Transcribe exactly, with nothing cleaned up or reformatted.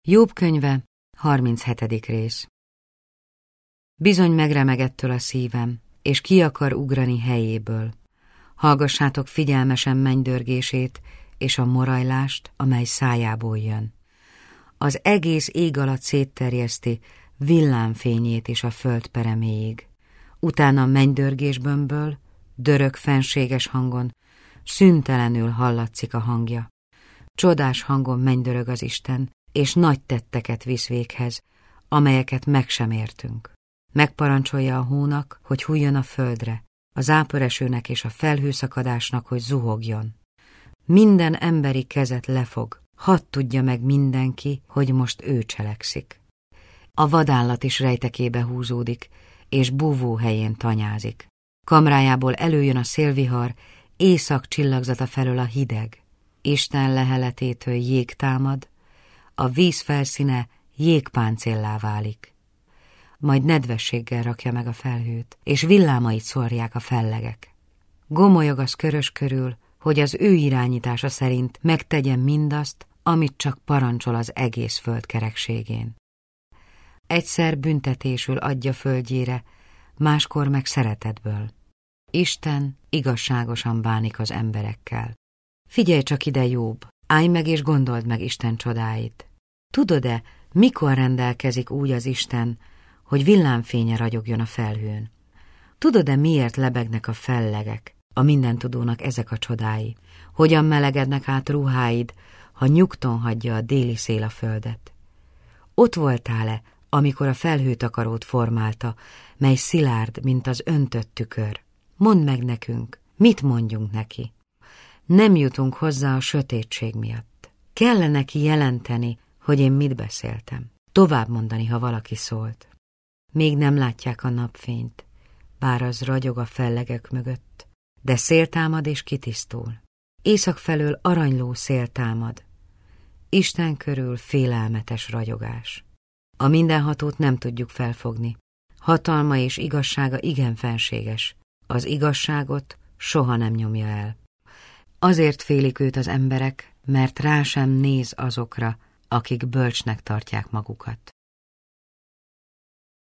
Jobb könyve, harminchetedik rész. Bizony megremegettől a szívem, és ki akar ugrani helyéből. Hallgassátok figyelmesen mennydörgését és a morajlást, amely szájából jön. Az egész ég alatt szétterjeszti villámfényét is a föld pereméig. Utána mennydörgésbömböl, dörög fenséges hangon, szüntelenül hallatszik a hangja. Csodás hangon mennydörög az Isten, és nagy tetteket visz véghez, amelyeket meg sem értünk. Megparancsolja a hónak, hogy hújjon a földre, a záporesőnek és a felhőszakadásnak, hogy zuhogjon. Minden emberi kezet lefog, hadd tudja meg mindenki, hogy most ő cselekszik. A vadállat is rejtekébe húzódik, és búvó helyén tanyázik. Kamrájából előjön a szélvihar, éjszak csillagzata felől a hideg. Isten leheletétől jég támad, a víz felszíne jégpáncéllá válik. Majd nedvességgel rakja meg a felhőt, és villámait szórják a fellegek. Gomolyog az körös körül, hogy az ő irányítása szerint megtegyen mindazt, amit csak parancsol az egész föld kerekségén. Egyszer büntetésül adja földjére, máskor meg szeretetből. Isten igazságosan bánik az emberekkel. Figyelj csak ide, Jobb, állj meg és gondold meg Isten csodáit. Tudod-e, mikor rendelkezik úgy az Isten, hogy villámfénye ragyogjon a felhőn? Tudod-e, miért lebegnek a fellegek, a mindentudónak ezek a csodái? Hogyan melegednek át ruháid, ha nyugton hagyja a déli szél a földet? Ott voltál-e, amikor a felhőtakarót formálta, mely szilárd, mint az öntött tükör? Mondd meg nekünk, mit mondjunk neki? Nem jutunk hozzá a sötétség miatt. Kell neki jelenteni, hogy én mit beszéltem. Tovább mondani, ha valaki szólt. Még nem látják a napfényt, bár az ragyog a fellegek mögött, de szél támad és kitisztul. Észak felől aranyló szél támad. Isten körül félelmetes ragyogás. A mindenhatót nem tudjuk felfogni. Hatalma és igazsága igen fenséges. Az igazságot soha nem nyomja el. Azért félik őt az emberek, mert rá sem néz azokra, akik bölcsnek tartják magukat.